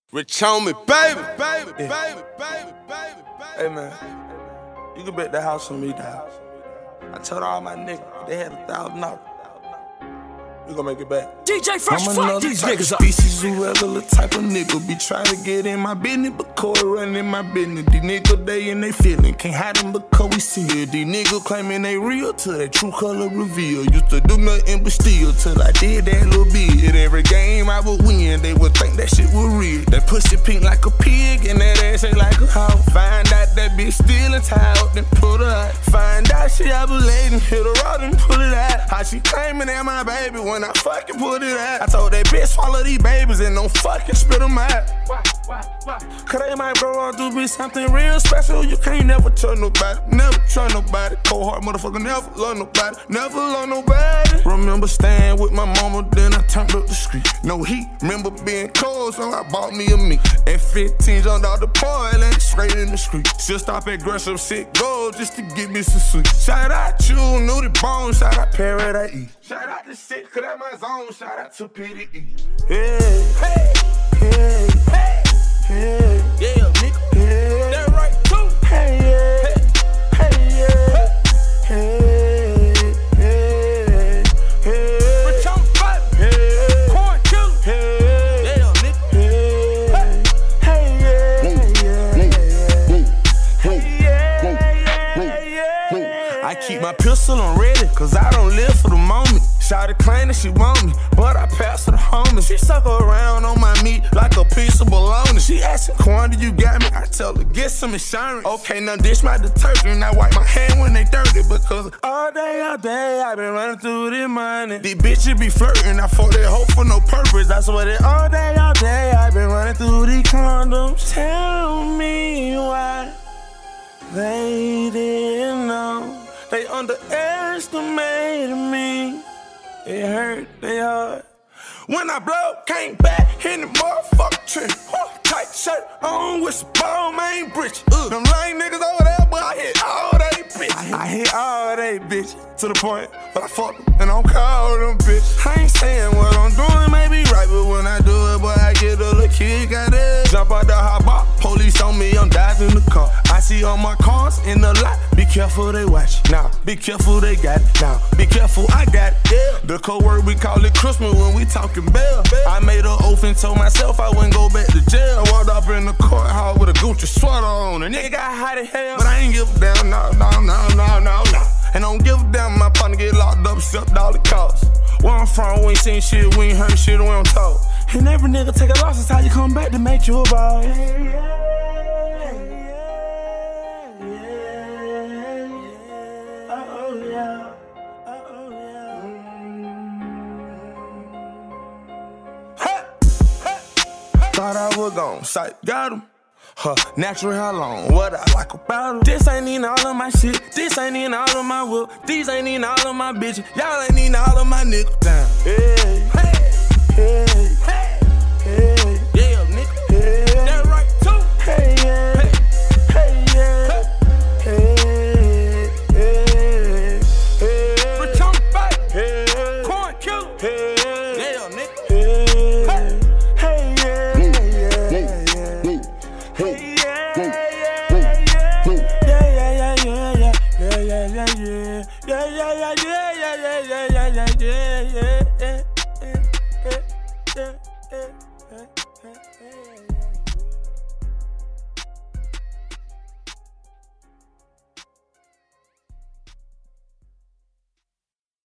Rich on me, baby. Hey man, you can bet that house on me, dog. I told all my niggas, they had $1,000. We gon' make it back. DJ Fresh, fuck these niggas up. Species of regular type of nigga be trying to get in my business, but Corey running my business. These niggas, they in they feeling, can't hide them because we see it. These niggas claiming they real till their true color reveal. Used to do nothing but steal till I did that little bit. Every game I would win, they would think that shit was real. That pussy pink like a pig and that ass ain't like a hoe. Find out that bitch stealing tired, then put her out. Find out she ovulating, hit her out and pull it out. How she claiming that my baby when I fucking put it out. I told that bitch swallow these babies and don't fucking spit them out. Why? Cause they might grow up to be something real special. You can't never trust nobody, never trust nobody. Cold heart motherfucker, never love nobody, never love nobody. Remember staying with my mama, then I turned up the street. No heat, remember being cold, so I bought me a meat. And 15 jumped out the poil and straight in the street. She'll stop at Gresham, sick gold just to get me some sweet. Shout out you, Nudie Bone, shout out Paradise E. Shout out to shit, cause that my zone, shout out to PDE. Hey, hey, hey, hey. Hey, yeah, nigga. Hey, that right too. Hey, yeah. Hey, yeah. Hey, hey, hey. Rich on fight. Hey, corn kill. Hey, yeah, nigga. Hey, yeah. I keep my pistol on ready, cause I don't live for the moment. Shawty claim that she want me, but I pass her the homie. She suck around on my meat like a piece of bologna. She asking, Quan, you got me? I tell her, get some insurance. Okay, now dish my detergent. I wipe my hand when they dirty, because all day, I been running through this money. These bitches be flirting, I fought that hoe for no purpose. I swear that all day, I been running through these condoms. Tell me why they didn't know. They underestimated me. It hurt, they hard. When I blow, came back in the motherfucker trip. Tight shirt on with some ball main britches. Them lame niggas over there, but I hit all they bitches. I hit all they bitches to the point, but I fuck them and I don't call them bitches. I ain't saying what I'm doing may be right, but when I do it, boy, I get a little kick out it. Jump out the hot box, police on me, I'm dodging the car. I see all my cars in the lot. Be careful, they watch. Now, be careful, they got it. Now, be careful, I got it. Yeah. The code word, we call it Christmas when we talking bell. I made an oath and told myself I wouldn't go back to jail. I walked up in the courthouse with a Gucci sweater on. A nigga got hot as hell, but I ain't give a damn, no. And I don't give a damn, my partner get locked up, except all the costs. Where I'm from, we ain't seen shit, we ain't heard shit, we don't talk. And every nigga take a loss, that's how you come back to make you a ball. Thought I was gone, sight, got him. Natural how long, what I like about him. This ain't even all of my shit, this ain't even all of my whip. These ain't even all of my bitches, y'all ain't even all of my niggas. Damn. Hey, hey, hey.